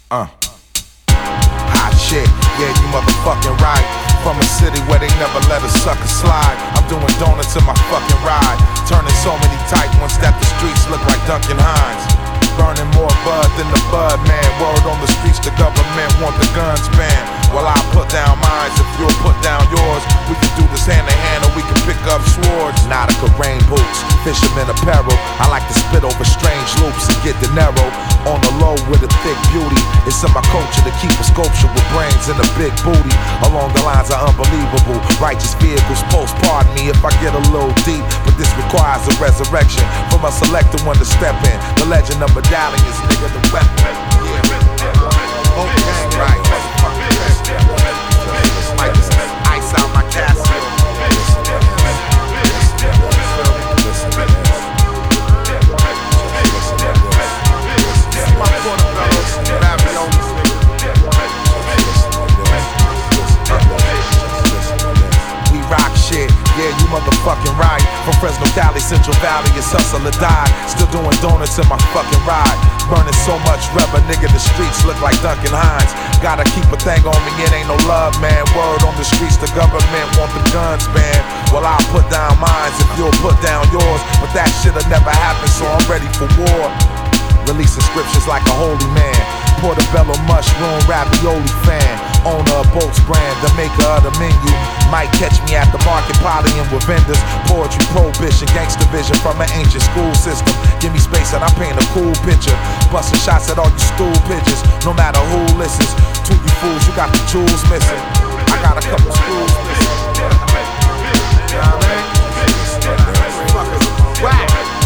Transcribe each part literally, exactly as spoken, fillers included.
Uh. Hot shit, yeah, you motherfucking right. From a city where they never let a sucker slide. I'm doing donuts in my fucking ride. Turning so many tight ones that the streets look like Duncan Hines. Burning more bud than the bud, man. Word on the streets, the government want the guns banned. Well, I put down mine, if you'll put down yours. We can do this hand in hand or we can pick up swords. Nautica rain boots, fisherman apparel. I like to spit over strange loops and get dinero. On the low with a thick beauty. It's in my culture to keep a sculpture with brains and a big booty. Along the lines are unbelievable. Righteous vehicles post, pardon me if I get a little deep, but this requires a resurrection from a selected one to step in. The legend of medallions, nigga, the weapon. Yeah. Okay, right. Like ice out my castle. We rock shit, yeah, you motherfucking right. From Fresno, Cali, Central Valley, it's hustle or die. Still doing donuts in my fucking ride. Burning so much rubber, nigga, the streets look like Duncan Hines. Gotta keep a thing on me, it ain't no love, man. Word on the streets, the government want the guns banned. Well, I'll put down mine if you'll put down yours. But that shit'll never happen, so I'm ready for war. Releasing scriptures like a holy man. Portobello mushroom ravioli fan. Owner of Bolt's brand, the maker of the menu. Might catch me at the market partying with vendors. Poetry, prohibition, gangster vision from an ancient school system. Give me space and I paint a cool picture. Busting shots at all you stool pigeons. No matter who listens. To you fools, you got the jewels missing. I got a couple schools missing. You know what I mean? Whack.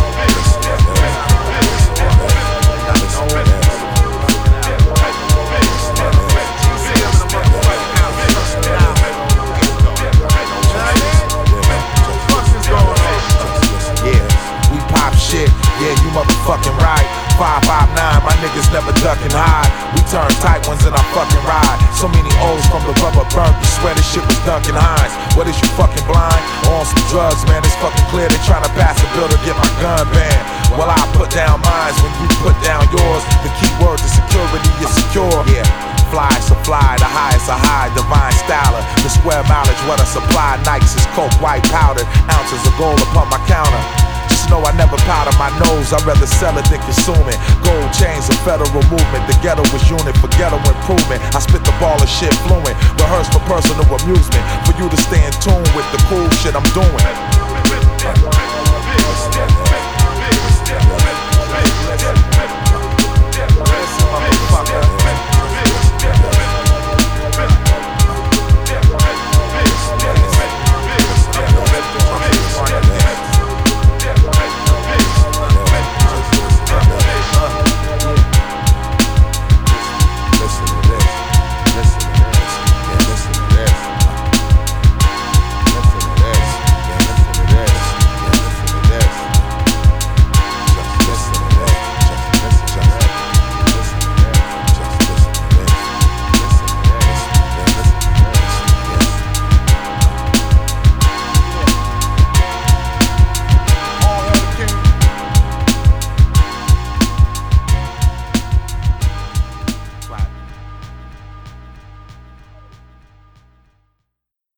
Yeah, you motherfucking right. five five nine, my niggas never duck and hide. We turn tight ones in our fucking ride. So many O's from the rubber burnt. You swear this shit was Duncan Hines. What is you fucking blind? Or on some drugs, man, it's fucking clear. They tryna pass a bill to get my gun banned. Well, I put down mines when you put down yours. The key word to security is secure. Yeah. Fly supply, the highest a high, divine styler. The square mileage, what I supply. Nikes is coke, white powder. Ounces of gold upon my counter. Just know I never powder my nose, I'd rather sell it than consume it. Gold chains, a federal movement. The ghetto was unit for ghetto improvement. I spit the ball of shit fluent. Rehearse for personal amusement. For you to stay in tune with the cool shit I'm doing.